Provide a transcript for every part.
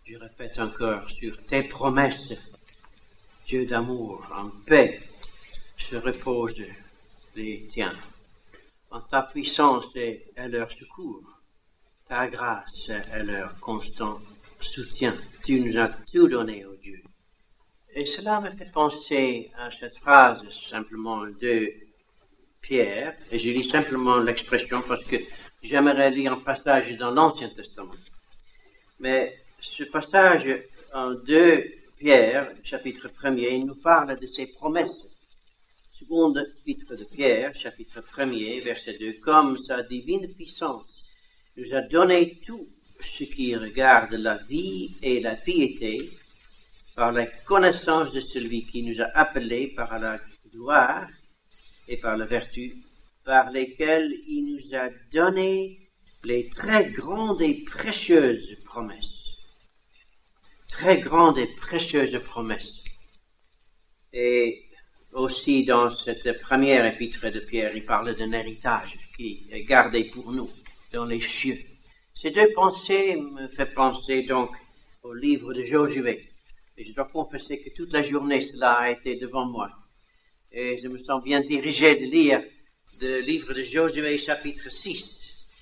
Je répète encore, sur tes promesses, Dieu d'amour, en paix, se reposent les tiens. En ta puissance est leur secours, ta grâce est leur constant soutien. Tu nous as tout donné, ô Dieu. Et cela me fait penser à cette phrase simplement de Pierre, et je lis simplement l'expression parce que j'aimerais lire un passage dans l'Ancien Testament. Mais ce passage en 2 Pierre, chapitre 1er, il nous parle de ses promesses. Second épître de Pierre, chapitre 1er, verset 2, « Comme sa divine puissance nous a donné tout ce qui regarde la vie et la piété, par la connaissance de celui qui nous a appelés par la gloire et par la vertu, par lesquelles il nous a donné les très grandes et précieuses promesses. » Très grandes et précieuses promesses. Et aussi dans cette première épître de Pierre, il parle d'un héritage qui est gardé pour nous dans les cieux. Ces deux pensées me font penser donc au livre de Josué. Et je dois confesser que toute la journée cela a été devant moi. Et je me sens bien dirigé de lire le livre de Josué chapitre 6.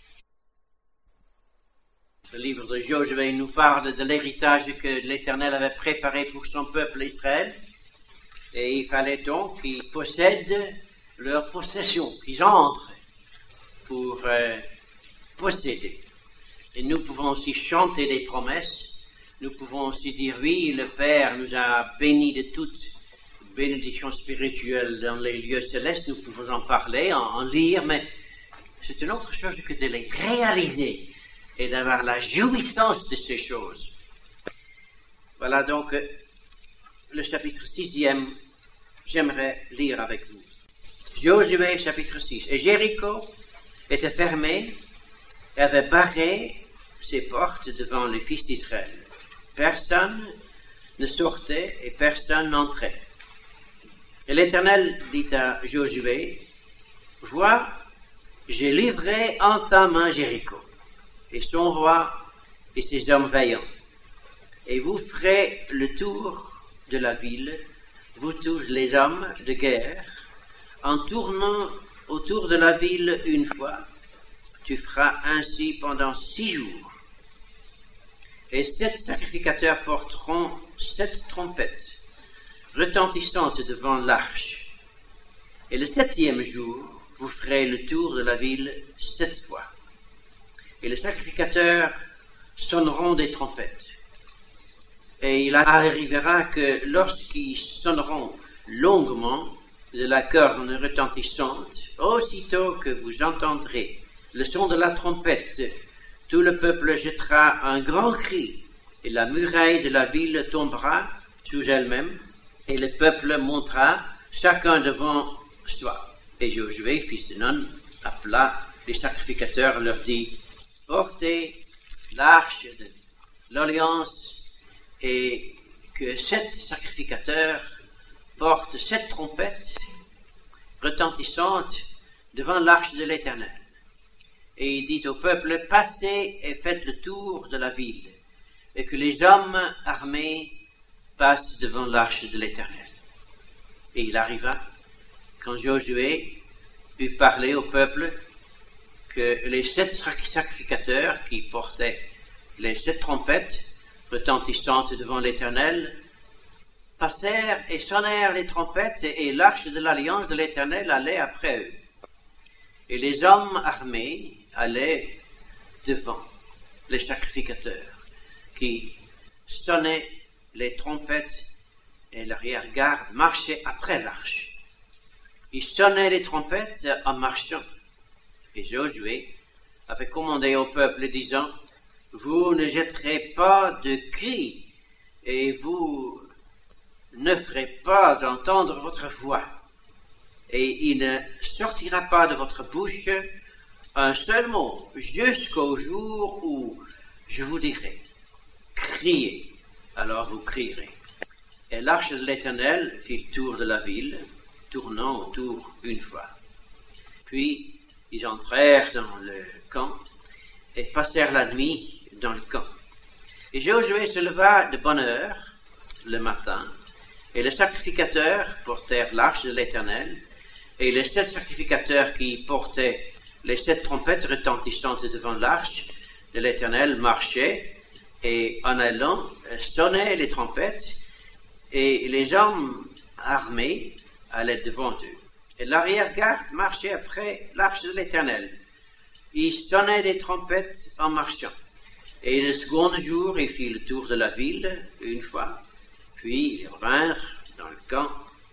Le livre de Josué nous parle de l'héritage que l'Éternel avait préparé pour son peuple Israël. Et il fallait donc qu'ils possèdent leur possession, qu'ils entrent pour posséder. Et nous pouvons aussi chanter des promesses. Nous pouvons aussi dire, oui, le Père nous a bénis de toutes bénédictions spirituelles dans les lieux célestes. Nous pouvons en parler, en lire, mais c'est une autre chose que de les réaliser et d'avoir la jouissance de ces choses. Voilà donc le chapitre 6e, j'aimerais lire avec vous. Josué chapitre 6. Et Jéricho était fermé et avait barré ses portes devant les fils d'Israël. Personne ne sortait et personne n'entrait. Et l'Éternel dit à Josué, « Vois, j'ai livré en ta main Jéricho, et son roi et ses hommes vaillants. Et vous ferez le tour de la ville, vous tous les hommes de guerre, en tournant autour de la ville une fois. Tu feras ainsi pendant 6 jours. Et 7 sacrificateurs porteront 7 trompettes, retentissantes devant l'arche. Et le 7e jour, vous ferez le tour de la ville 7 fois. Et les sacrificateurs sonneront des trompettes. Et il arrivera que lorsqu'ils sonneront longuement de la corne retentissante, aussitôt que vous entendrez le son de la trompette, tout le peuple jettera un grand cri, et la muraille de la ville tombera sous elle-même, et le peuple montera chacun devant soi. Et Josué, fils de Nun, appela les sacrificateurs, leur dit, portez l'arche de l'alliance et que 7 sacrificateurs portent 7 trompettes retentissantes devant l'arche de l'Éternel. Et il dit au peuple, passez et faites le tour de la ville, et que les hommes armés passent devant l'arche de l'Éternel. Et il arriva, quand Josué eut parlé au peuple, que les 7 sacrificateurs qui portaient les 7 trompettes retentissantes devant l'Éternel passèrent et sonnèrent les trompettes, et l'arche de l'alliance de l'Éternel allait après eux. Et les hommes armés allaient devant les sacrificateurs qui sonnaient les trompettes, et l'arrière-garde marchait après l'arche. Ils sonnaient les trompettes en marchant. Et Josué avait commandé au peuple disant, « Vous ne jetterez pas de cris et vous ne ferez pas entendre votre voix. Et il ne sortira pas de votre bouche un seul mot jusqu'au jour où je vous dirai, criez, alors vous crierez. » Et l'arche de l'Éternel fit le tour de la ville, tournant autour une fois. Puis ils entrèrent dans le camp et passèrent la nuit dans le camp. Et Josué se leva de bonne heure le matin, et les sacrificateurs portèrent l'arche de l'Éternel, et les 7 sacrificateurs qui portaient les 7 trompettes retentissantes devant l'arche de l'Éternel marchaient, et en allant sonnaient les trompettes, et les hommes armés allaient devant eux. Et l'arrière-garde marchait après l'arche de l'Éternel. Ils sonnaient des trompettes en marchant. Et le second jour, ils firent le tour de la ville une fois, puis ils revinrent dans le camp,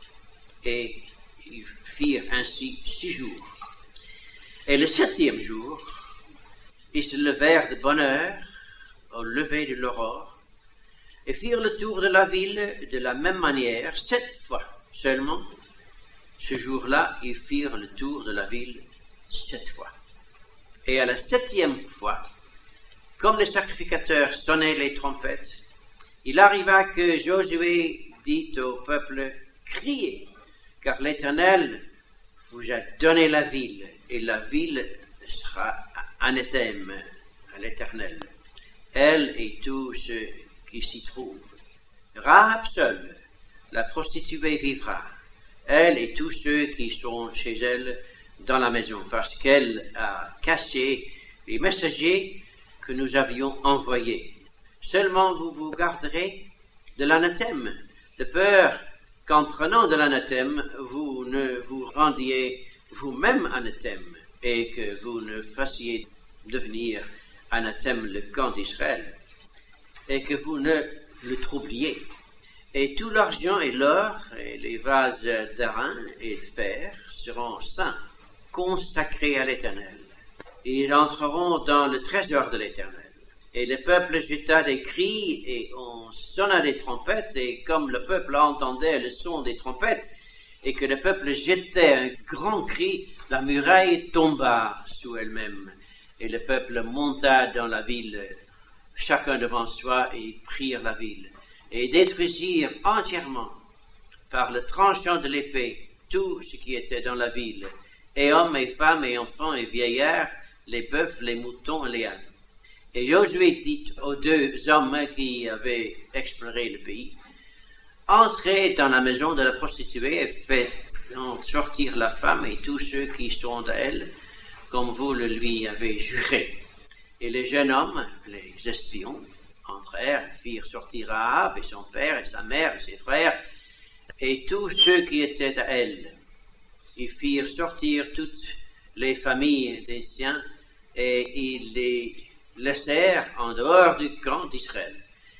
et ils firent ainsi 6 jours. Et le 7e jour, ils se levèrent de bonne heure, au lever de l'aurore, et firent le tour de la ville de la même manière, 7 fois seulement. Ce jour-là, ils firent le tour de la ville 7 fois. Et à la 7e fois, comme les sacrificateurs sonnaient les trompettes, il arriva que Josué dit au peuple, « Criez, car l'Éternel vous a donné la ville, et la ville sera anathème à l'Éternel, elle et tous ceux qui s'y trouvent. Rahab seule, la prostituée, vivra, elle et tous ceux qui sont chez elle dans la maison, parce qu'elle a caché les messagers que nous avions envoyés. Seulement vous vous garderez de l'anathème, de peur qu'en prenant de l'anathème, vous ne vous rendiez vous-même anathème, et que vous ne fassiez devenir anathème le camp d'Israël, et que vous ne le troubliez. Et tout l'argent et l'or, et les vases d'airain et de fer seront saints, consacrés à l'Éternel. Ils entreront dans le trésor de l'Éternel. Et le peuple jeta des cris, et on sonna des trompettes, et comme le peuple entendait le son des trompettes, et que le peuple jetait un grand cri, la muraille tomba sous elle-même, et le peuple monta dans la ville, chacun devant soi, et ils prirent la ville, et détruisirent entièrement, par le tranchant de l'épée, tout ce qui était dans la ville, et hommes et femmes et enfants et vieillards, les bœufs, les moutons et les ânes. Et Josué dit aux 2 hommes qui avaient exploré le pays, « Entrez dans la maison de la prostituée et faites sortir la femme et tous ceux qui sont à elle, comme vous le lui avez juré. » Et les jeunes hommes, les espions, entrèrent, firent sortir Rahab et son père et sa mère et ses frères, et tous ceux qui étaient à elle. Ils firent sortir toutes les familles des siens, et ils les laissèrent en dehors du camp d'Israël.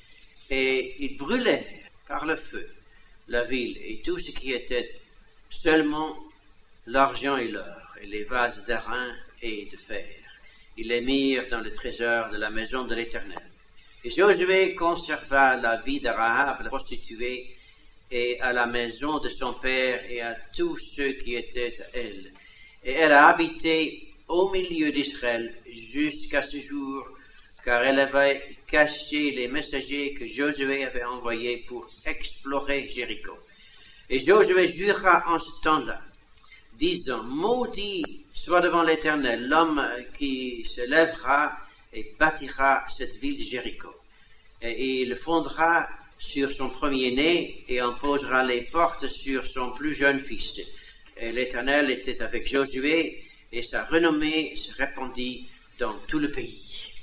Et ils brûlèrent par le feu la ville et tout ce qui était, seulement l'argent et l'or, et les vases d'airain et de fer. Ils les mirent dans le trésor de la maison de l'Éternel. Et Josué conserva la vie de Rahab, la prostituée, et à la maison de son père et à tous ceux qui étaient à elle. Et elle a habité au milieu d'Israël jusqu'à ce jour, car elle avait caché les messagers que Josué avait envoyés pour explorer Jéricho. Et Josué jura en ce temps-là, disant, « Maudit soit devant l'Éternel l'homme qui se lèvera et bâtira cette ville de Jéricho. Et il fondera sur son premier-né et en posera les portes sur son plus jeune fils. » Et l'Éternel était avec Josué, et sa renommée se répandit dans tout le pays.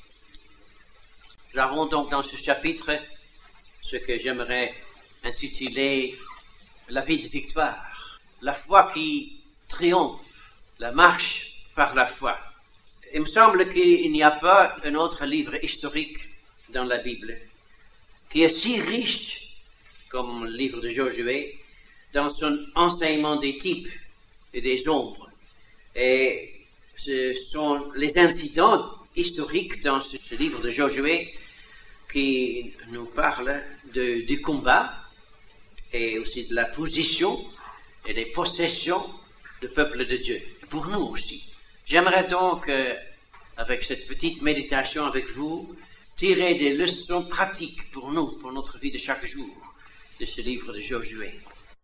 Nous avons donc dans ce chapitre ce que j'aimerais intituler la vie de victoire, la foi qui triomphe, la marche par la foi. Il me semble qu'il n'y a pas un autre livre historique dans la Bible qui est si riche comme le livre de Josué dans son enseignement des types et des ombres. Et ce sont les incidents historiques dans ce livre de Josué qui nous parlent du combat et aussi de la position et des possessions du peuple de Dieu, pour nous aussi. J'aimerais donc, avec cette petite méditation avec vous, tirer des leçons pratiques pour nous, pour notre vie de chaque jour, de ce livre de Josué.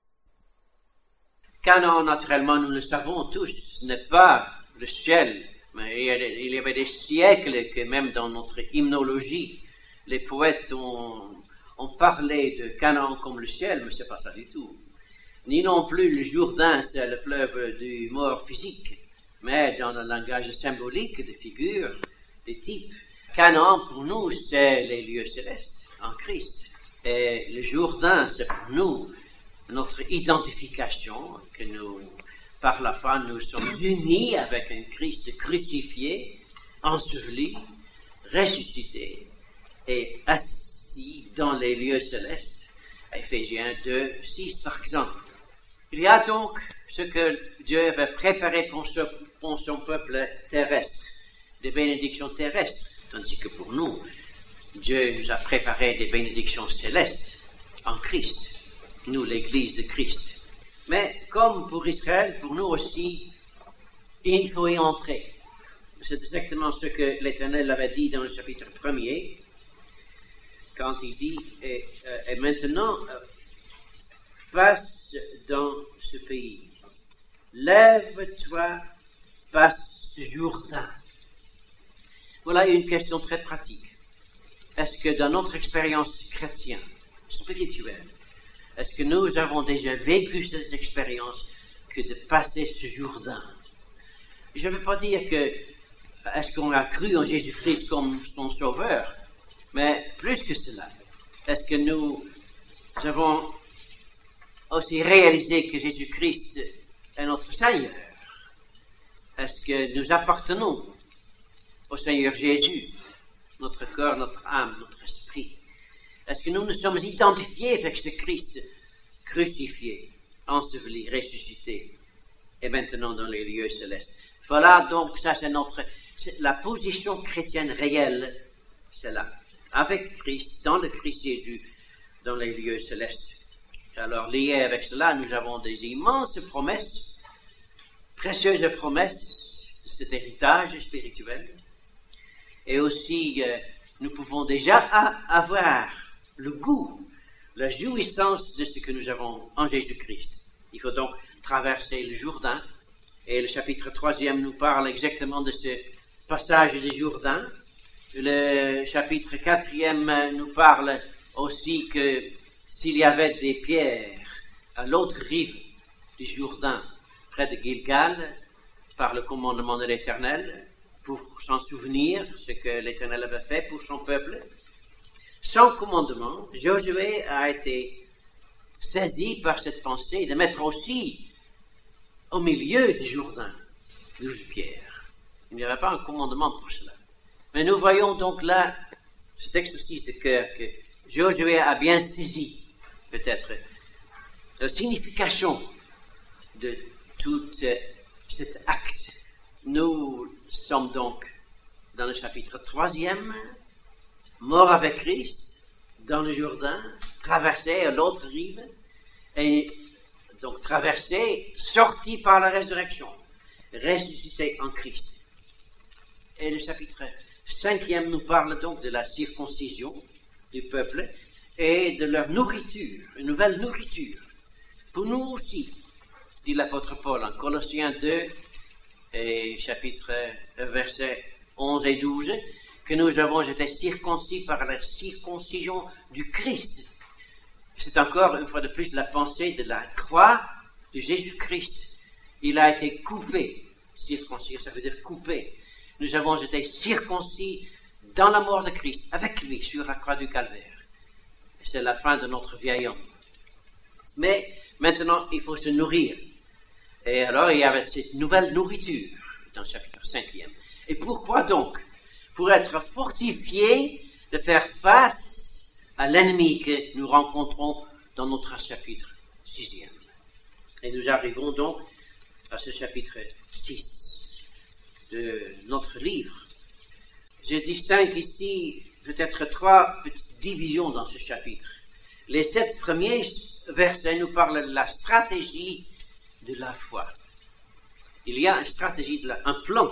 Canaan, naturellement, nous le savons tous, ce n'est pas le ciel, mais il y avait des siècles que même dans notre hymnologie, les poètes ont parlé de Canaan comme le ciel, mais c'est pas ça du tout. Ni non plus le Jourdain, c'est le fleuve du mort physique, mais dans le langage symbolique, des figures, des types. Canaan, pour nous, c'est les lieux célestes, en Christ. Et le Jourdain, c'est pour nous notre identification, que nous, par la foi, nous sommes unis avec un Christ crucifié, enseveli, ressuscité et assis dans les lieux célestes. Éphésiens 2, 6 par exemple. Il y a donc ce que Dieu avait préparé pour son peuple terrestre, des bénédictions terrestres, tandis que pour nous, Dieu nous a préparé des bénédictions célestes en Christ, nous l'Église de Christ. Mais comme pour Israël, pour nous aussi, il faut y entrer. C'est exactement ce que l'Éternel avait dit dans le chapitre 1er, quand il dit, et maintenant, passe dans ce pays. Lève-toi, passe ce Jourdain. Voilà une question très pratique. Est-ce que dans notre expérience chrétienne, spirituelle, est-ce que nous avons déjà vécu cette expérience que de passer ce Jourdain? Je ne veux pas dire que est-ce qu'on a cru en Jésus-Christ comme son sauveur, mais plus que cela, est-ce que nous avons aussi réalisé que Jésus-Christ est notre Seigneur? Est-ce que nous appartenons au Seigneur Jésus, notre corps, notre âme, notre esprit? Est-ce que nous nous sommes identifiés avec ce Christ crucifié, enseveli, ressuscité, et maintenant dans les lieux célestes? Voilà donc, ça c'est la position chrétienne réelle, c'est là, avec Christ, dans le Christ Jésus, dans les lieux célestes. Alors lié avec cela, nous avons des immenses promesses, précieuses promesses de cet héritage spirituel, et aussi nous pouvons déjà avoir le goût, la jouissance de ce que nous avons en Jésus-Christ. Il faut donc traverser le Jourdain, et le chapitre 3e nous parle exactement de ce passage du Jourdain. Le chapitre 4e nous parle aussi que s'il y avait des pierres à l'autre rive du Jourdain, près de Gilgal, par le commandement de l'Éternel, pour s'en souvenir, ce que l'Éternel avait fait pour son peuple, sans commandement, Josué a été saisi par cette pensée de mettre aussi au milieu du Jourdain 12 pierres. Il n'y avait pas un commandement pour cela. Mais nous voyons donc là cet exercice de cœur que Josué a bien saisi, peut-être, la signification de tout cet acte. Nous sommes donc dans le chapitre 3e, morts avec Christ, dans le Jourdain, traversés à l'autre rive, et donc traversés, sortis par la résurrection, ressuscités en Christ. Et le chapitre 5e nous parle donc de la circoncision du peuple et de leur nourriture, une nouvelle nourriture. Pour nous aussi, dit l'apôtre Paul en Colossiens 2, et chapitre versets 11 et 12, que nous avons été circoncis par la circoncision du Christ. C'est encore une fois de plus la pensée de la croix de Jésus-Christ. Il a été coupé, circoncis, ça veut dire coupé. Nous avons été circoncis dans la mort de Christ, avec lui, sur la croix du Calvaire. C'est la fin de notre vieil homme. Mais maintenant, il faut se nourrir. Et alors, il y avait cette nouvelle nourriture dans le chapitre 5e. Et pourquoi donc? Pour être fortifié de faire face à l'ennemi que nous rencontrons dans notre chapitre 6e. Et nous arrivons donc à ce chapitre 6 de notre livre. Je distingue ici peut-être 3 petites divisions dans ce chapitre. Les 7 premiers versets nous parlent de la stratégie de la foi. Il y a une stratégie, un plan.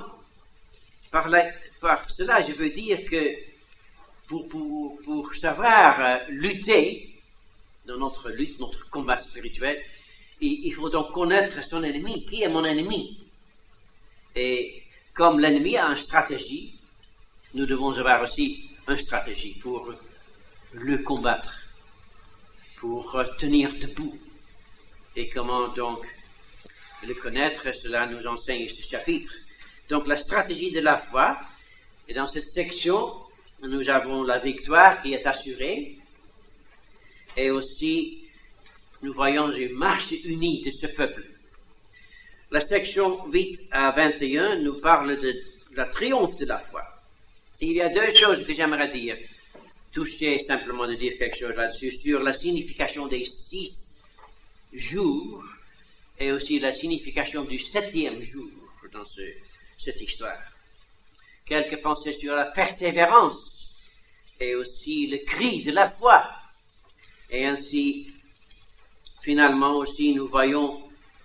Par cela, je veux dire que pour savoir lutter dans notre lutte, notre combat spirituel, il faut donc connaître son ennemi. Qui est mon ennemi? Et comme l'ennemi a une stratégie, nous devons avoir aussi une stratégie pour le combattre, pour tenir debout. Et comment donc le connaître, cela nous enseigne ce chapitre. Donc la stratégie de la foi, et dans cette section, nous avons la victoire qui est assurée, et aussi nous voyons une marche unie de ce peuple. La section 8 à 21 nous parle de la triomphe de la foi. Il y a deux choses que j'aimerais dire, toucher simplement de dire quelque chose là-dessus, sur la signification des 6 jours, et aussi la signification du 7e jour dans cette histoire. Quelques pensées sur la persévérance et aussi le cri de la foi. Et ainsi, finalement aussi, nous voyons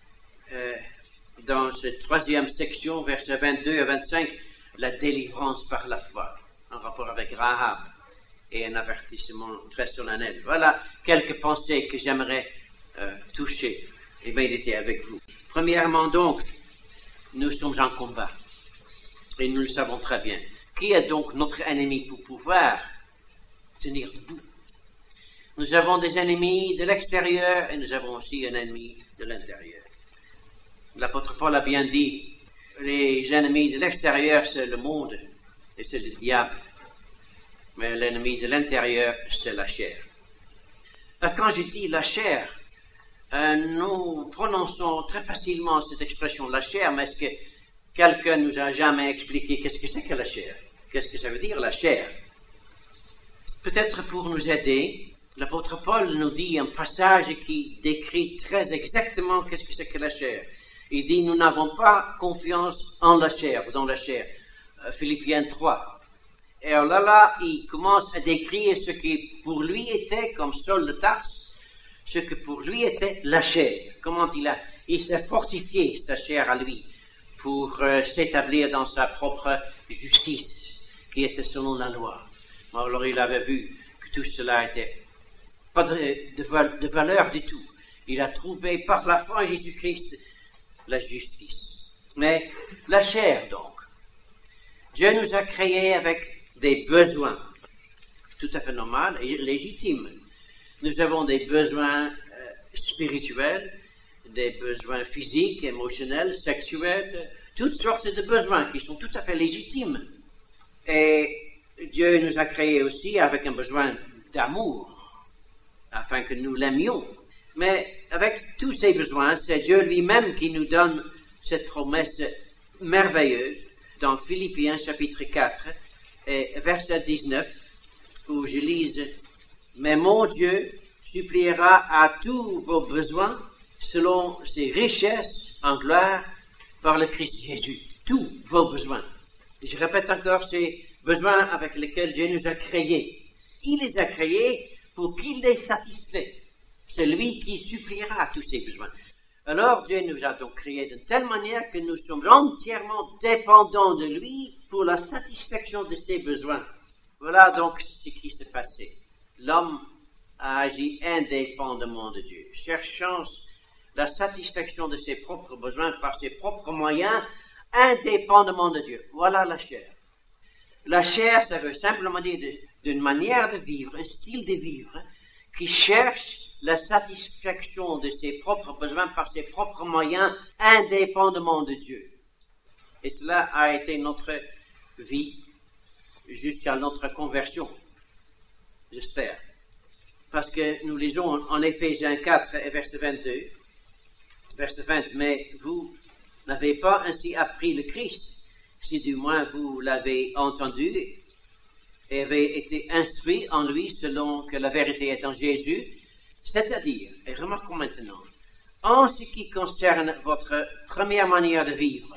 dans cette 3e section, versets 22 à 25, la délivrance par la foi, en rapport avec Rahab et un avertissement très solennel. Voilà quelques pensées que j'aimerais toucher et méditer avec vous. Premièrement donc, nous sommes en combat. Et nous le savons très bien. Qui est donc notre ennemi pour pouvoir tenir debout? Nous avons des ennemis de l'extérieur et nous avons aussi un ennemi de l'intérieur. L'apôtre Paul a bien dit, les ennemis de l'extérieur, c'est le monde et c'est le diable. Mais l'ennemi de l'intérieur, c'est la chair. Quand je dis la chair, nous prononçons très facilement cette expression la chair, mais est-ce que quelqu'un nous a jamais expliqué qu'est-ce que c'est que la chair? Qu'est-ce que ça veut dire la chair? Peut-être pour nous aider, l'apôtre Paul nous dit un passage qui décrit très exactement qu'est-ce que c'est que la chair. Il dit, nous n'avons pas confiance en la chair, ou dans la chair. Philippiens 3. Et alors là, il commence à décrire ce qui pour lui était, comme Saul de Tarse, ce que pour lui était la chair. Comment il s'est fortifié sa chair à lui pour s'établir dans sa propre justice, qui était selon la loi. Alors il avait vu que tout cela était pas de valeur du tout. Il a trouvé par la foi en Jésus-Christ la justice. Mais la chair donc, Dieu nous a créés avec des besoins tout à fait normaux et légitimes. Nous avons des besoins spirituels, des besoins physiques, émotionnels, sexuels, toutes sortes de besoins qui sont tout à fait légitimes. Et Dieu nous a créés aussi avec un besoin d'amour, afin que nous l'aimions. Mais avec tous ces besoins, c'est Dieu lui-même qui nous donne cette promesse merveilleuse dans Philippiens chapitre 4 et verset 19, où je lise « Mais mon Dieu suppliera à tous vos besoins selon ses richesses en gloire par le Christ Jésus. » Tous vos besoins. Je répète encore, ces besoins avec lesquels Dieu nous a créés. Il les a créés pour qu'il les satisfait. C'est lui qui suppliera tous ces besoins. Alors Dieu nous a donc créés de telle manière que nous sommes entièrement dépendants de lui pour la satisfaction de ses besoins. Voilà donc ce qui s'est passé. L'homme a agi indépendamment de Dieu, cherchant la satisfaction de ses propres besoins par ses propres moyens, indépendamment de Dieu. Voilà la chair. La chair, ça veut simplement dire d'une manière de vivre, un style de vivre, qui cherche la satisfaction de ses propres besoins par ses propres moyens, indépendamment de Dieu. Et cela a été notre vie jusqu'à notre conversion, j'espère. Parce que nous lisons en Éphésiens 4 et verset 22, verset 20, « Mais vous n'avez pas ainsi appris le Christ, si du moins vous l'avez entendu et avez été instruit en lui selon que la vérité est en Jésus, c'est-à-dire, et remarquons maintenant, en ce qui concerne votre première manière de vivre,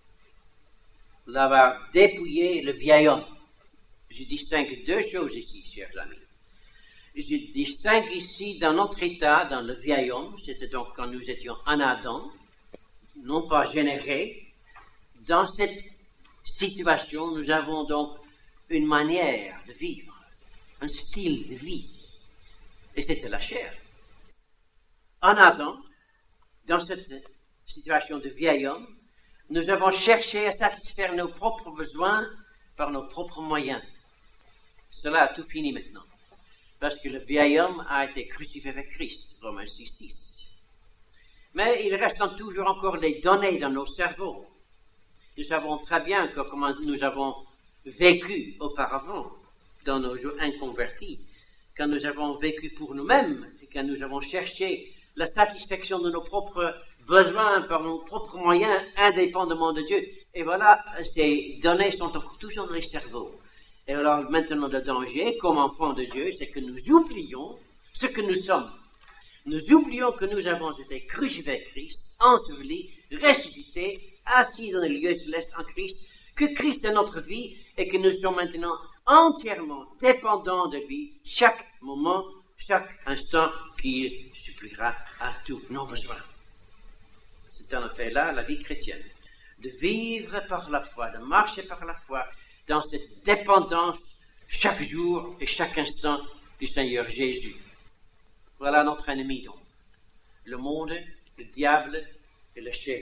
l'avoir dépouillé le vieil homme. Je distingue deux choses ici, chers amis. Je distingue ici dans notre état, dans le vieil homme, c'était donc quand nous étions en Adam, non pas générés. Dans cette situation, nous avons donc une manière de vivre, un style de vie. Et c'était la chair. En Adam, dans cette situation de vieil homme, nous avons cherché à satisfaire nos propres besoins par nos propres moyens. Cela a tout fini maintenant. parce que le vieil homme a été crucifié avec Christ, Romains 6:6. Mais il reste toujours encore des données dans nos cerveaux. Nous savons très bien comment nous avons vécu auparavant, dans nos jours inconvertis, quand nous avons vécu pour nous-mêmes, et quand nous avons cherché la satisfaction de nos propres besoins par nos propres moyens, indépendamment de Dieu. Et voilà, ces données sont encore toujours dans les cerveaux. Et alors maintenant le danger, comme enfants de Dieu, c'est que nous oublions ce que nous sommes. Nous oublions que nous avons été crucifiés avec Christ, ensevelis, ressuscités, assis dans les lieux célestes en Christ, que Christ est notre vie et que nous sommes maintenant entièrement dépendants de lui, chaque moment, chaque instant qu'il suppliera à tous nos besoins. C'est en effet là la vie chrétienne, de vivre par la foi, de marcher par la foi, dans cette dépendance chaque jour et chaque instant du Seigneur Jésus. Voilà notre ennemi donc, le monde, le diable et le chair.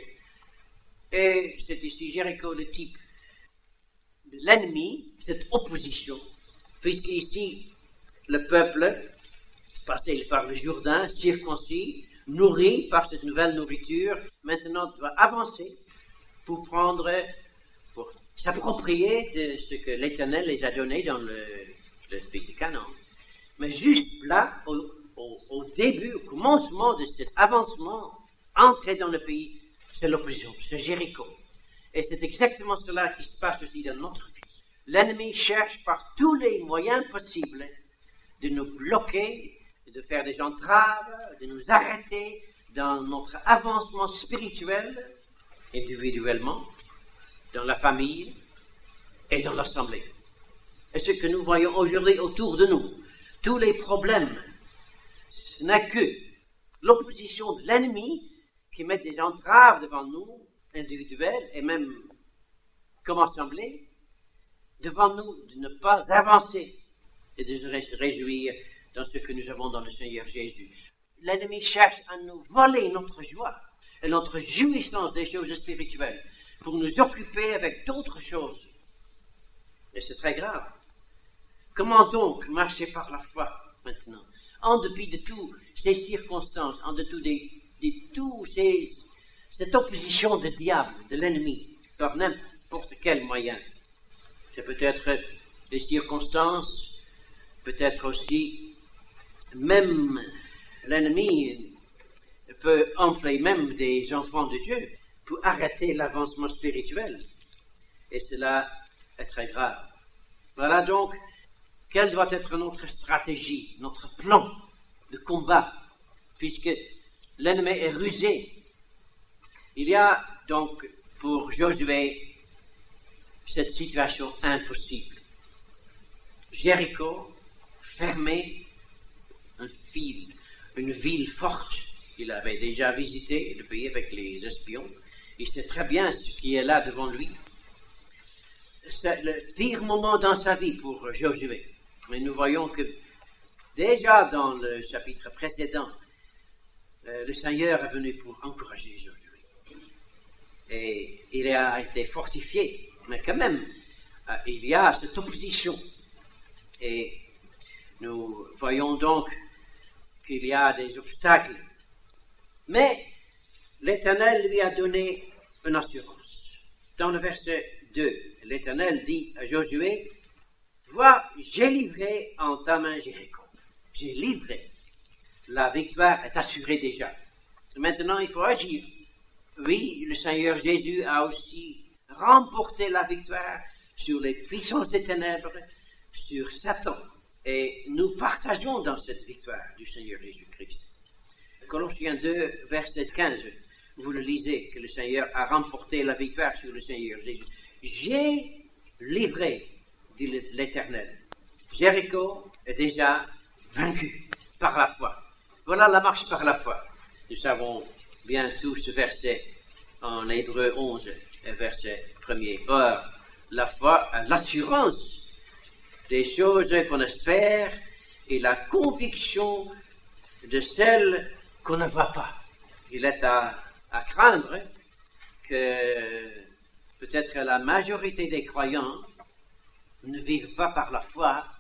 Et c'est ici Jéricho le type de l'ennemi, cette opposition, puisqu'ici le peuple, passé par le Jourdain, circoncis, nourri par cette nouvelle nourriture, maintenant doit avancer pour s'approprier de ce que l'Éternel les a donné dans le pays de Canaan. Mais juste là, au début, au commencement de cet avancement, entrer dans le pays, c'est l'opposition, c'est Jéricho. Et c'est exactement cela qui se passe aussi dans notre vie. L'ennemi cherche par tous les moyens possibles de nous bloquer, de faire des entraves, de nous arrêter dans notre avancement spirituel, individuellement, dans la famille et dans l'assemblée. Et ce que nous voyons aujourd'hui autour de nous, tous les problèmes, ce n'est que l'opposition de l'ennemi qui met des entraves devant nous, individuelles et même comme assemblée, devant nous de ne pas avancer et de se réjouir dans ce que nous avons dans le Seigneur Jésus. L'ennemi cherche à nous voler notre joie et notre jouissance des choses spirituelles pour nous occuper avec d'autres choses. Et c'est très grave. Comment donc marcher par la foi maintenant, en dépit de toutes ces circonstances, en dépit de tout cette opposition du diable, de l'ennemi, par n'importe quel moyen. C'est peut-être les circonstances, peut-être aussi même l'ennemi peut employer même des enfants de Dieu pour arrêter l'avancement spirituel. Et cela est très grave. Voilà donc quelle doit être notre stratégie, notre plan de combat, puisque l'ennemi est rusé. Il y a donc pour Josué cette situation impossible. Jéricho, fermé, une ville forte. Il avait déjà visité le pays avec les espions. Il sait très bien ce qui est là devant lui. C'est le pire moment dans sa vie pour Josué. Mais nous voyons que déjà dans le chapitre précédent, le Seigneur est venu pour encourager Josué. Et il a été fortifié, mais quand même, il y a cette opposition. Et nous voyons donc qu'il y a des obstacles. Mais l'Éternel lui a donné une assurance. Dans le verset 2, l'Éternel dit à Josué, « Vois, j'ai livré en ta main Jéricho. J'ai livré. La victoire est assurée déjà. Maintenant, il faut agir. Oui, le Seigneur Jésus a aussi remporté la victoire sur les puissances des ténèbres, sur Satan. Et nous partageons dans cette victoire du Seigneur Jésus-Christ. Colossiens 2, verset 15, vous le lisez, que le Seigneur a remporté la victoire sur le Seigneur Jésus. J'ai livré, dit l'Éternel. Jéricho est déjà vaincu par la foi. Voilà la marche par la foi. Nous savons bien tout ce verset en Hébreux 11, verset 1er. Or, la foi a l'assurance des choses qu'on espère et la conviction de celles qu'on ne voit pas. Il est à craindre que peut-être la majorité des croyants ne vivent pas par la foi,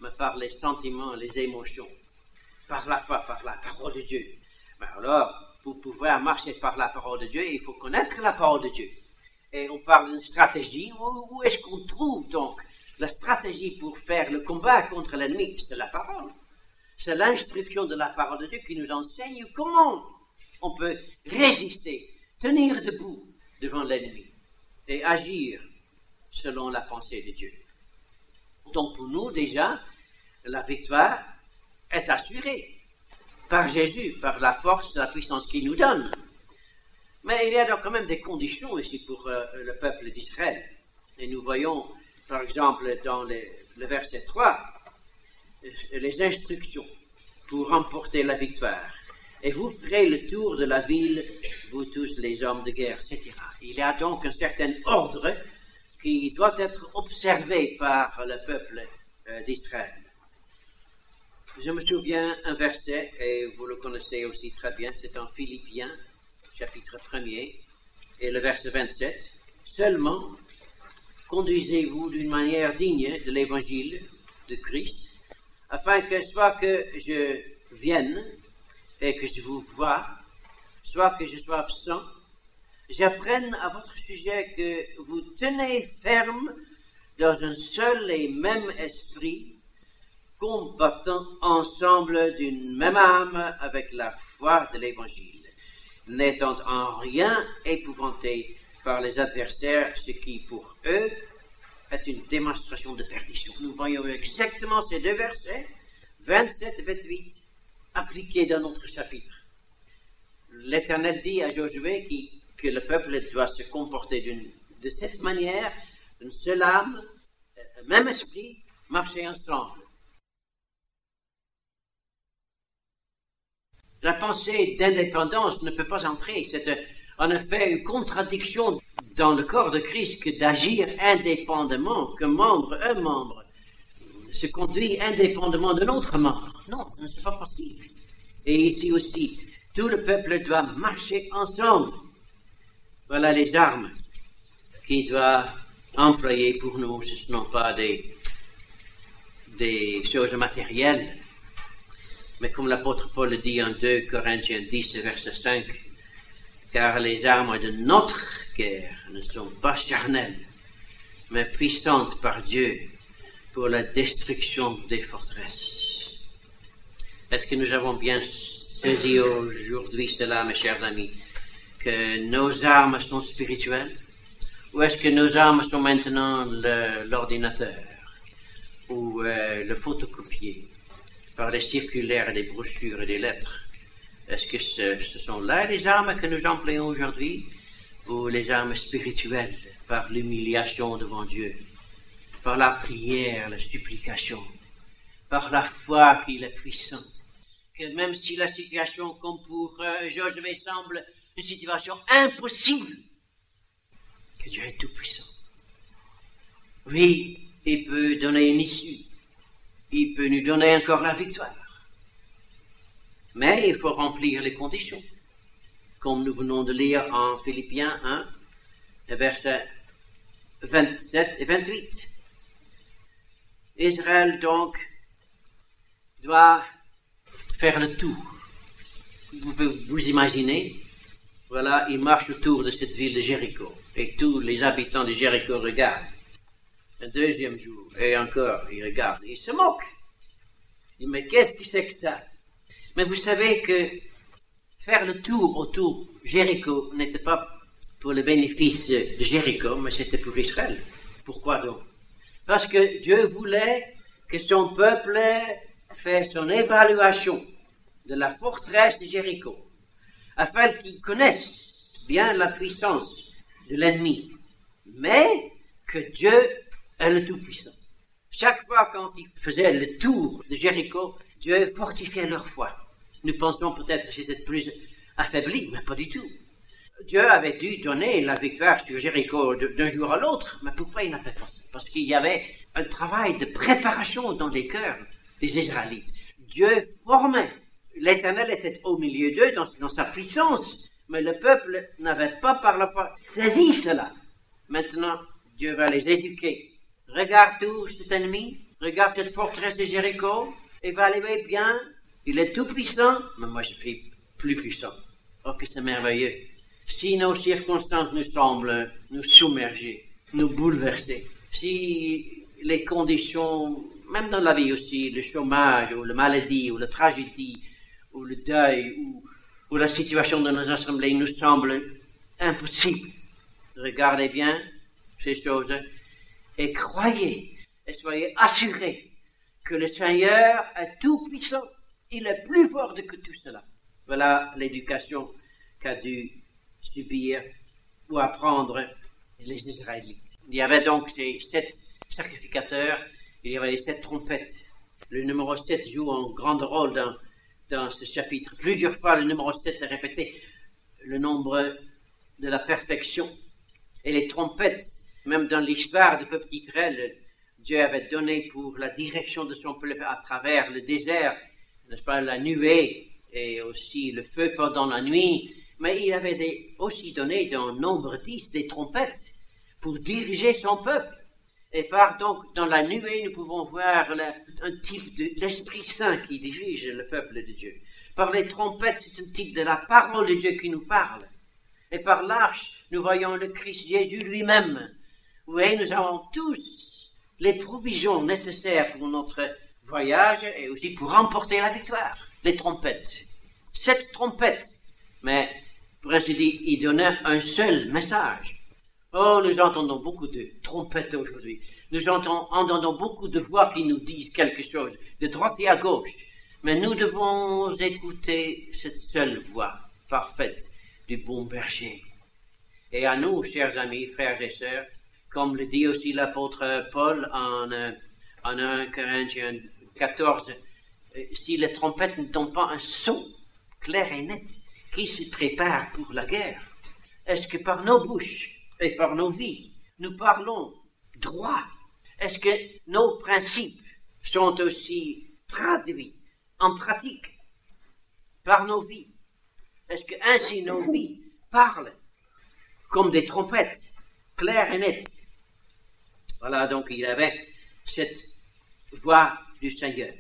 mais par les sentiments, les émotions, par la foi, par la parole de Dieu. Mais alors, pour pouvoir marcher par la parole de Dieu, il faut connaître la parole de Dieu. Et on parle d'une stratégie. Où est-ce qu'on trouve donc la stratégie pour faire le combat contre l'ennemi? C'est la parole. C'est l'instruction de la parole de Dieu qui nous enseigne comment on peut résister, tenir debout devant l'ennemi et agir selon la pensée de Dieu. Donc pour nous, déjà, la victoire est assurée par Jésus, par la force, la puissance qu'il nous donne. Mais il y a donc quand même des conditions ici pour le peuple d'Israël. Et nous voyons, par exemple, dans le verset 3, les instructions pour remporter la victoire. Et vous ferez le tour de la ville, vous tous les hommes de guerre, etc. Il y a donc un certain ordre qui doit être observé par le peuple d'Israël. Je me souviens un verset, et vous le connaissez aussi très bien, c'est en Philippiens, chapitre 1er, et le verset 27. Seulement, conduisez-vous d'une manière digne de l'évangile de Christ, afin que soit que je vienne et que je vous voie, soit que je sois absent, j'apprenne à votre sujet que vous tenez ferme dans un seul et même esprit, combattant ensemble d'une même âme avec la foi de l'Évangile, n'étant en rien épouvantés par les adversaires, ce qui pour eux est une démonstration de perdition. Nous voyons exactement ces deux versets, 27 et 28, appliqués dans notre chapitre. L'Éternel dit à Josué que le peuple doit se comporter de cette manière, une seule âme, un même esprit, marcher ensemble. La pensée d'indépendance ne peut pas entrer. C'est en effet une contradiction dans le corps de Christ que d'agir indépendamment, qu'un membre se conduit indépendamment d'un autre membre. Non, ce n'est pas possible. Et ici aussi, tout le peuple doit marcher ensemble. Voilà les armes qu'il doit employer pour nous. Ce ne sont pas des choses matérielles, mais comme l'apôtre Paul le dit en 2 Corinthiens 10, verset 5, car les armes de notre guerre ne sont pas charnelles, mais puissantes par Dieu pour la destruction des forteresses. Est-ce que nous avons bien saisi aujourd'hui cela, mes chers amis, que nos armes sont spirituelles? Ou est-ce que nos armes sont maintenant l'ordinateur ou le photocopier par les circulaires, des brochures et des lettres? Est-ce que ce sont là les armes que nous employons aujourd'hui, ou les armes spirituelles par l'humiliation devant Dieu, par la prière, la supplication, par la foi qu'il est puissant, que même si la situation comme pour Josué semble une situation impossible, que Dieu est tout puissant. Oui, il peut donner une issue, il peut nous donner encore la victoire. Mais il faut remplir les conditions, comme nous venons de lire en Philippiens 1, versets 27 et 28. Israël, donc, doit faire le tour. Vous pouvez vous imaginer, voilà, il marche autour de cette ville de Jéricho, et tous les habitants de Jéricho regardent. Un deuxième jour, et encore, ils regardent, ils se moquent. Ils disent, mais qu'est-ce que c'est que ça? Mais vous savez que faire le tour autour de Jéricho n'était pas pour le bénéfice de Jéricho, mais c'était pour Israël. Pourquoi donc? Parce que Dieu voulait que son peuple fasse son évaluation de la forteresse de Jéricho, afin qu'ils connaissent bien la puissance de l'ennemi, mais que Dieu est le Tout-Puissant. Chaque fois quand ils faisaient le tour de Jéricho, Dieu fortifiait leur foi. Nous pensons peut-être que c'était plus affaibli, mais pas du tout. Dieu avait dû donner la victoire sur Jéricho d'un jour à l'autre, mais pourquoi il n'a pas fait ça? Parce qu'il y avait un travail de préparation dans les cœurs des Israélites. Dieu formait. L'Éternel était au milieu d'eux dans sa puissance, mais le peuple n'avait pas par la foi saisi cela. Maintenant, Dieu va les éduquer. Regarde tout cet ennemi, Regarde cette forteresse de Jéricho, il va aller bien, il est tout puissant, mais moi je suis plus puissant. Oh, que c'est merveilleux. Si nos circonstances nous semblent nous submerger, nous bouleverser, si les conditions, même dans la vie aussi, le chômage, ou la maladie, ou la tragédie, ou le deuil, ou la situation de nos assemblées nous semblent impossibles, regardez bien ces choses et croyez et soyez assurés que le Seigneur est tout puissant. Il est plus fort que tout cela. Voilà l'éducation qu'a dû subir ou apprendre les Israélites. Il y avait donc ces 7 sacrificateurs, il y avait les 7 trompettes. Le numéro 7 joue un grand rôle dans ce chapitre. Plusieurs fois, le numéro 7 est répété, le nombre de la perfection. Et les trompettes, même dans l'histoire du peuple d'Israël, Dieu avait donné pour la direction de son peuple à travers le désert, n'est-ce pas, la nuée et aussi le feu pendant la nuit. Mais il avait aussi donné dans nombre 10 des trompettes pour diriger son peuple. Et donc, dans la nuée, nous pouvons voir un type de l'Esprit Saint qui dirige le peuple de Dieu. Par les trompettes, c'est un type de la parole de Dieu qui nous parle. Et par l'arche, nous voyons le Christ Jésus lui-même. Vous voyez, nous avons tous les provisions nécessaires pour notre voyage et aussi pour remporter la victoire. Les trompettes. 7 trompettes. Mais, pour ainsi dire, il donnait un seul message. Oh, nous entendons beaucoup de trompettes aujourd'hui. Nous entendons beaucoup de voix qui nous disent quelque chose, de droite et à gauche. Mais nous devons écouter cette seule voix parfaite du bon berger. Et à nous, chers amis, frères et sœurs, comme le dit aussi l'apôtre Paul en 1 Corinthiens 14, si les trompettes ne donnent pas un son clair et net qui se prépare pour la guerre, est-ce que par nos bouches et par nos vies, nous parlons droit? Est-ce que nos principes sont aussi traduits en pratique par nos vies? Est-ce que ainsi nos vies parlent comme des trompettes, claires et nettes? Voilà, donc il avait cette voix du Seigneur.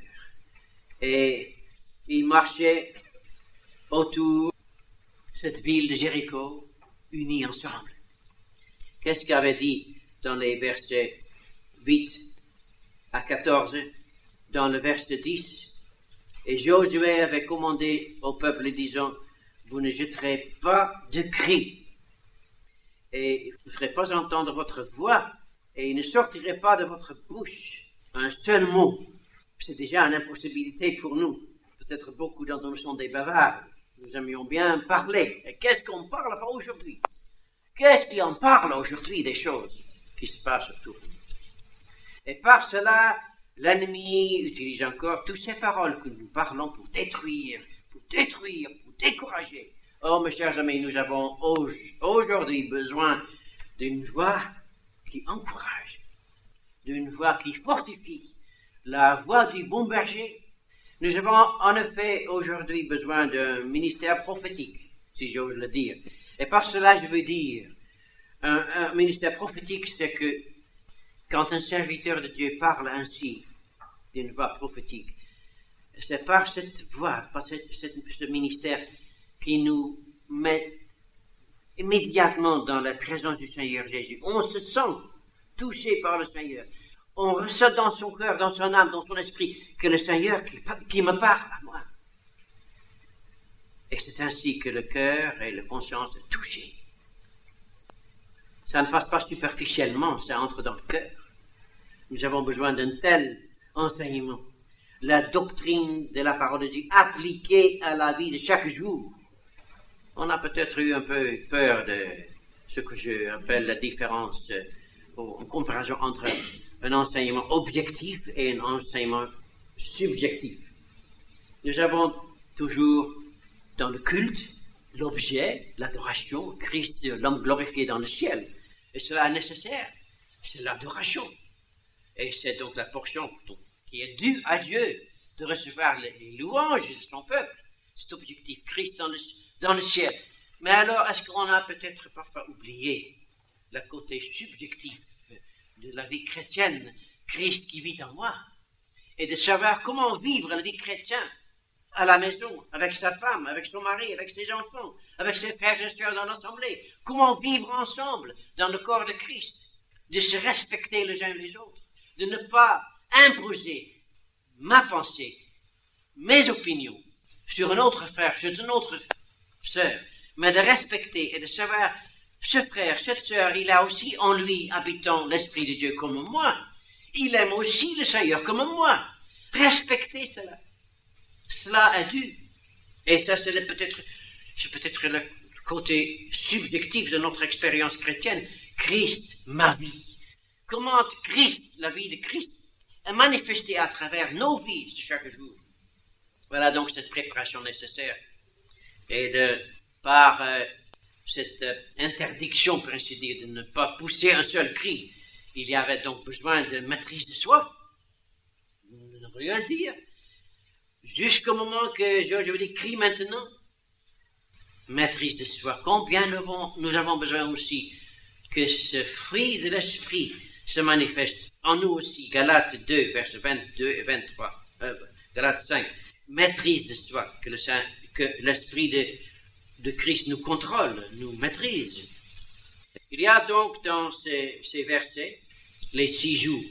Et il marchait autour de cette ville de Jéricho, unis ensemble. Qu'est-ce qu'il avait dit dans les versets 8 à 14, dans le verset 10? Et Josué avait commandé au peuple disant, vous ne jetterez pas de cris, et vous ne ferez pas entendre votre voix, et il ne sortirait pas de votre bouche un seul mot. C'est déjà une impossibilité pour nous. Peut-être beaucoup d'entre nous sont des bavards. Nous aimions bien parler. Et qu'est-ce qu'on parle pas aujourd'hui? Qu'est-ce qui en parle aujourd'hui des choses qui se passent autour de nous? Et par cela, l'ennemi utilise encore toutes ces paroles que nous parlons pour détruire, pour décourager. Oh, mes chers amis, nous avons aujourd'hui besoin d'une voix qui encourage, d'une voix qui fortifie, la voix du bon berger. Nous avons en effet aujourd'hui besoin d'un ministère prophétique, si j'ose le dire. Et par cela, je veux dire, un ministère prophétique, c'est que quand un serviteur de Dieu parle ainsi, d'une voix prophétique, c'est par cette voix, par ce ministère qui nous met immédiatement dans la présence du Seigneur Jésus. On se sent touché par le Seigneur. On ressent dans son cœur, dans son âme, dans son esprit, que le Seigneur qui me parle à moi. Et c'est ainsi que le cœur et la conscience sont touchés. Ça ne passe pas superficiellement, ça entre dans le cœur. Nous avons besoin d'un tel enseignement. La doctrine de la parole de Dieu appliquée à la vie de chaque jour. On a peut-être eu un peu peur de ce que j'appelle la différence en comparaison entre un enseignement objectif et un enseignement subjectif. Nous avons toujours dans le culte l'objet, l'adoration, Christ, l'homme glorifié dans le ciel. Et cela est nécessaire. C'est l'adoration. Et c'est donc la portion qui est due à Dieu de recevoir les louanges de son peuple. Cet objectif, Christ dans le ciel. Mais alors, est-ce qu'on a peut-être parfois oublié le côté subjectif de la vie chrétienne, Christ qui vit en moi? et de savoir comment vivre la vie chrétienne à la maison, avec sa femme, avec son mari, avec ses enfants, avec ses frères et sœurs dans l'assemblée. Comment vivre ensemble dans le corps de Christ, de se respecter les uns les autres, de ne pas imposer ma pensée, mes opinions sur un autre frère, sur une autre sœur, mais de respecter et de savoir, ce frère, cette sœur, il a aussi en lui habitant l'Esprit de Dieu comme moi. Il aime aussi le Seigneur comme moi. Respectez cela. Cela est dû. Et ça, c'est peut-être le côté subjectif de notre expérience chrétienne. Christ, ma vie. Comment Christ, la vie de Christ, est manifestée à travers nos vies de chaque jour. Voilà donc cette préparation nécessaire. Et par cette interdiction, pour ainsi dire, de ne pas pousser un seul cri, il y avait donc besoin de maîtrise de soi. Ne rien dire. Jusqu'au moment que je vous dis, crie maintenant. Maîtrise de soi. Combien nous avons besoin aussi que ce fruit de l'esprit se manifeste en nous aussi. Galates 2, versets 22 et 23. Galates 5. Maîtrise de soi. Que l'esprit de Christ nous contrôle, nous maîtrise. Il y a donc dans ces versets les 6 jours.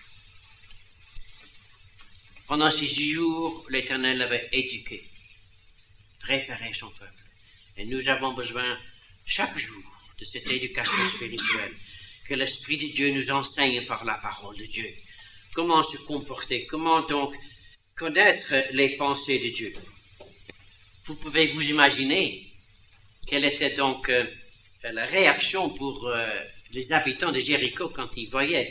Pendant ces 6 jours, l'Éternel avait éduqué, préparé son peuple. Et nous avons besoin chaque jour de cette éducation spirituelle, que l'Esprit de Dieu nous enseigne par la parole de Dieu. Comment se comporter, comment donc connaître les pensées de Dieu. Vous pouvez vous imaginer quelle était donc la réaction pour les habitants de Jéricho quand ils voyaient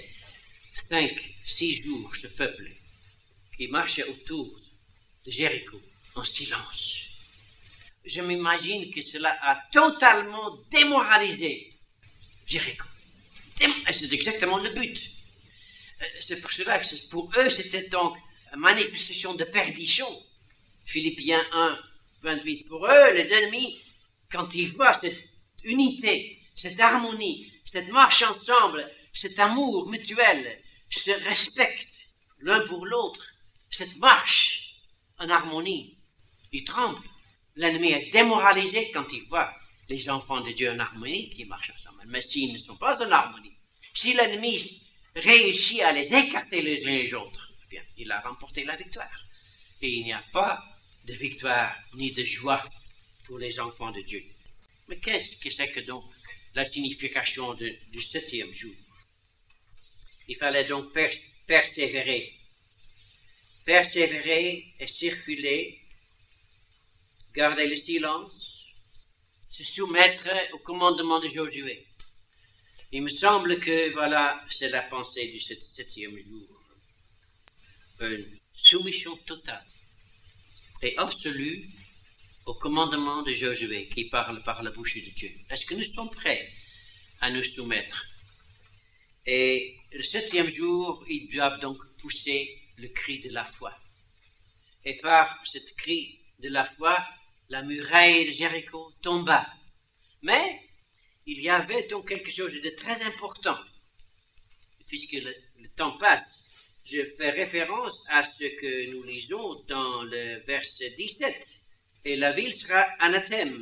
5-6 jours ce peuple qui marchait autour de Jéricho en silence. Je m'imagine que cela a totalement démoralisé Jéricho. Et c'est exactement le but. C'est pour cela que pour eux, c'était donc une manifestation de perdition. Philippiens 1, 28. Pour eux, les ennemis, quand ils voient cette unité, cette harmonie, cette marche ensemble, cet amour mutuel, se respectent l'un pour l'autre, cette marche en harmonie, ils tremblent. L'ennemi est démoralisé quand il voit les enfants de Dieu en harmonie qui marchent ensemble. Mais s'ils ne sont pas en harmonie, si l'ennemi réussit à les écarter les uns les autres, eh bien, il a remporté la victoire. Et il n'y a pas de victoire ni de joie pour les enfants de Dieu. Mais qu'est-ce que c'est que donc la signification du 7e jour? Il fallait donc persévérer. Persévérer et circuler, garder le silence, se soumettre au commandement de Josué. Il me semble que, voilà, c'est la pensée du 7e jour. Une soumission totale et absolue au commandement de Josué qui parle par la bouche de Dieu. Est-ce que nous sommes prêts à nous soumettre? Et le 7e jour, ils doivent donc pousser le cri de la foi. Et par ce cri de la foi, la muraille de Jéricho tomba. Mais il y avait donc quelque chose de très important. Puisque le temps passe, je fais référence à ce que nous lisons dans le verset 17. Et la ville sera anathème.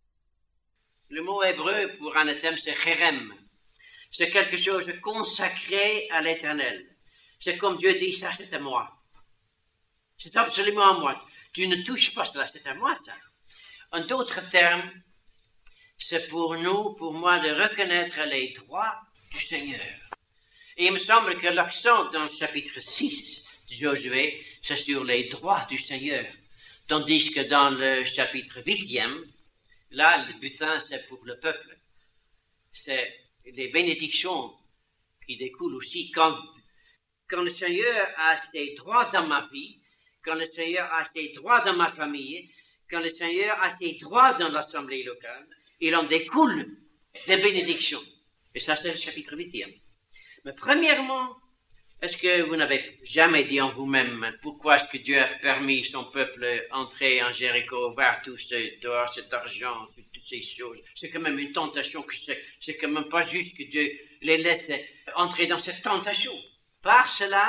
Le mot hébreu pour anathème, c'est cherem. C'est quelque chose de consacré à l'Éternel. C'est comme Dieu dit, ça c'est à moi. C'est absolument à moi. Tu ne touches pas cela, c'est à moi ça. En d'autres termes, c'est pour nous, pour moi, de reconnaître les droits du Seigneur. Et il me semble que l'accent dans le chapitre 6 de Josué, c'est sur les droits du Seigneur. Tandis que dans le chapitre 8e, là, le butin, c'est pour le peuple. C'est les bénédictions qui découlent aussi. Quand le Seigneur a ses droits dans ma vie, quand le Seigneur a ses droits dans ma famille, quand le Seigneur a ses droits dans l'assemblée locale, il en découle des bénédictions. Et ça, c'est le chapitre 8e. Mais premièrement, est-ce que vous n'avez jamais dit en vous-même pourquoi est-ce que Dieu a permis son peuple entrer en Jéricho, voir tout cet argent, toutes ces choses? C'est quand même une tentation, que c'est quand même pas juste que Dieu les laisse entrer dans cette tentation. Par cela,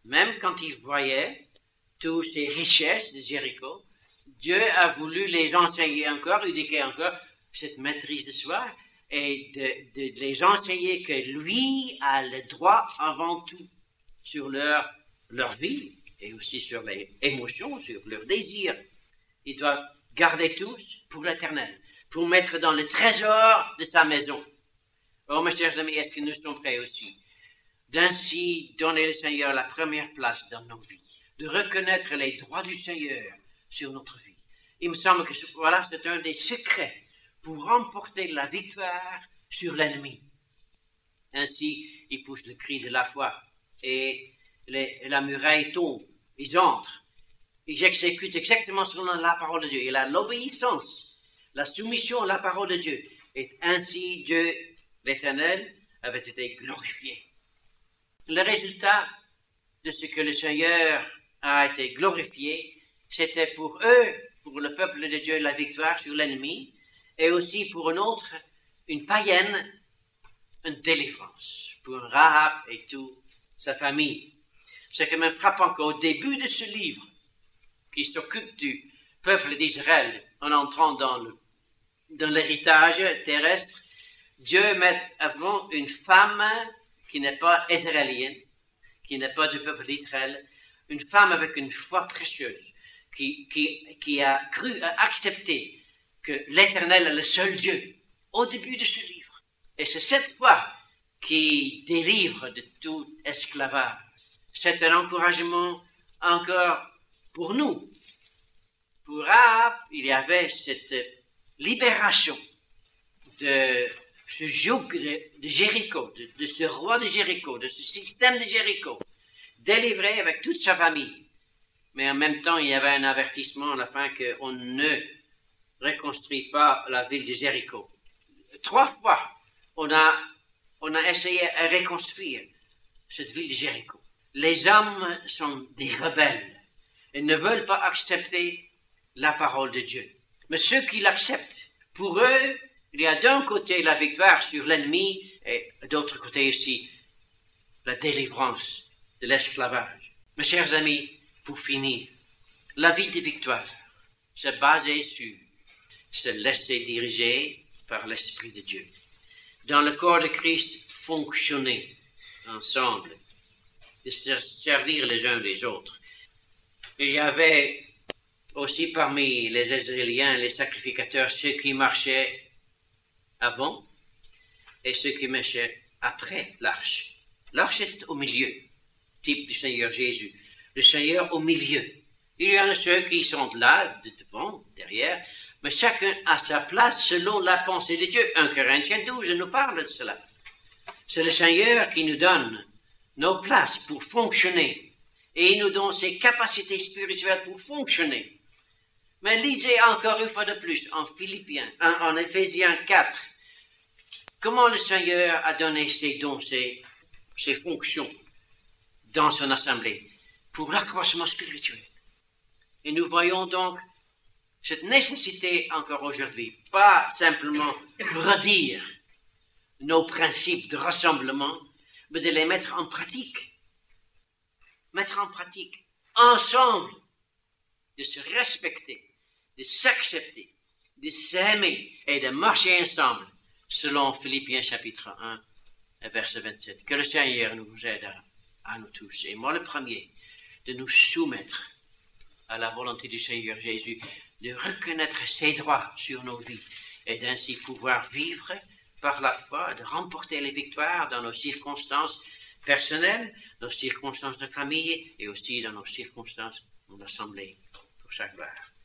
Même quand il voyait toutes ces richesses de Jéricho, Dieu a voulu les enseigner encore, éduquer encore cette maîtrise de soi et de les enseigner que lui a le droit avant tout sur leur vie et aussi sur les émotions, sur leurs désirs. Il doit garder tous pour l'éternel, pour mettre dans le trésor de sa maison. Oh, mes chers amis, est-ce que nous sommes prêts aussi d'ainsi donner au Seigneur la première place dans nos vies, de reconnaître les droits du Seigneur sur notre vie? Il me semble que voilà, c'est un des secrets pour remporter la victoire sur l'ennemi. Ainsi, il pousse le cri de la foi et la muraille tombe. Ils entrent. Ils exécutent exactement selon la parole de Dieu. Et l'obéissance, la soumission à la parole de Dieu. Et ainsi, Dieu, l'Éternel, avait été glorifié. Le résultat de ce que le Seigneur a été glorifié, c'était pour eux, pour le peuple de Dieu, la victoire sur l'ennemi, et aussi pour une païenne, une délivrance, pour Rahab et toute sa famille. Ce qui me frappe encore au début de ce livre, qui s'occupe du peuple d'Israël en entrant dans l'héritage terrestre, Dieu met avant une femme qui n'est pas israélienne, qui n'est pas du peuple d'Israël, une femme avec une foi précieuse, qui a cru, a accepté que l'Éternel est le seul Dieu au début de ce livre. Et c'est cette foi qui délivre de tout esclavage. C'est un encouragement encore pour nous. Pour Rahab, il y avait cette libération de ce joug de Jéricho, de ce roi de Jéricho, de ce système de Jéricho, délivré avec toute sa famille. Mais en même temps, il y avait un avertissement à la fin qu'on ne reconstruit pas la ville de Jéricho. 3 fois, on a essayé de reconstruire cette ville de Jéricho. Les hommes sont des rebelles. Ils ne veulent pas accepter la parole de Dieu. Mais ceux qui l'acceptent, pour eux, il y a d'un côté la victoire sur l'ennemi et d'autre côté aussi la délivrance de l'esclavage. Mes chers amis, pour finir, la vie de victoire, c'est basé sur se laisser diriger par l'Esprit de Dieu. Dans le corps de Christ, fonctionner ensemble, de se servir les uns les autres. Il y avait aussi parmi les Israéliens, les sacrificateurs, ceux qui marchaient avant et ceux qui marchaient après l'arche. L'arche était au milieu, type du Seigneur Jésus. Le Seigneur au milieu. Il y en a ceux qui sont là, devant, derrière, mais chacun a sa place selon la pensée de Dieu. 1 Corinthiens 12 nous parle de cela. C'est le Seigneur qui nous donne nos places pour fonctionner et il nous donne ses capacités spirituelles pour fonctionner. Mais lisez encore une fois de plus en Éphésiens 4, comment le Seigneur a donné ses dons, ses fonctions dans son assemblée pour l'accroissement spirituel. Et nous voyons donc cette nécessité encore aujourd'hui, pas simplement redire nos principes de rassemblement, mais de les mettre en pratique. Mettre en pratique, ensemble, de se respecter, de s'accepter, de s'aimer et de marcher ensemble, selon Philippiens chapitre 1, verset 27. Que le Seigneur nous aide à nous tous, et moi le premier, de nous soumettre à la volonté du Seigneur Jésus, de reconnaître ses droits sur nos vies, et d'ainsi pouvoir vivre par la foi, de remporter les victoires dans nos circonstances personnelles, nos circonstances de famille, et aussi dans nos circonstances d'assemblée, pour sa gloire.